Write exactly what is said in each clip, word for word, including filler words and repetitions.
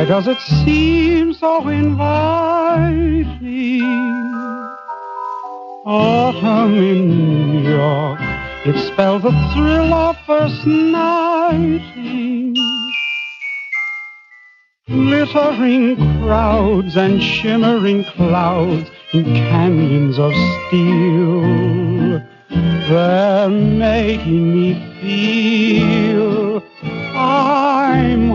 Why does it seem so inviting? Autumn in New York, it spells the thrill of first nighting. Glittering crowds and shimmering clouds in canyons of steel, they're making me feel I'm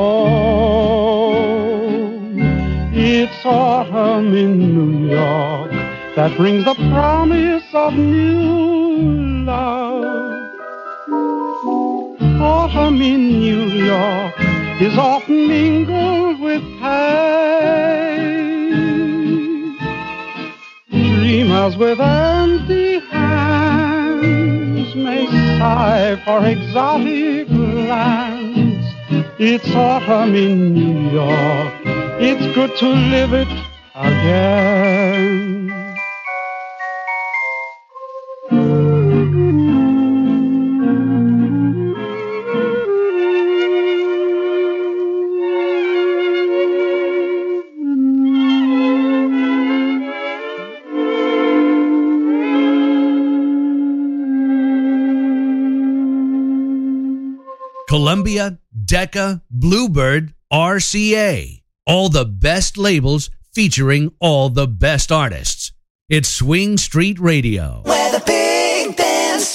home. It's autumn in New York that brings the promise of new love. Autumn in New York is often mingled with pain. Dreamers with empty hands may sigh for exotic lands. It's autumn in New York, it's good to live it again. Columbia, Decca, Bluebird, R C A. All the best labels featuring all the best artists. It's Swing Street Radio. Where the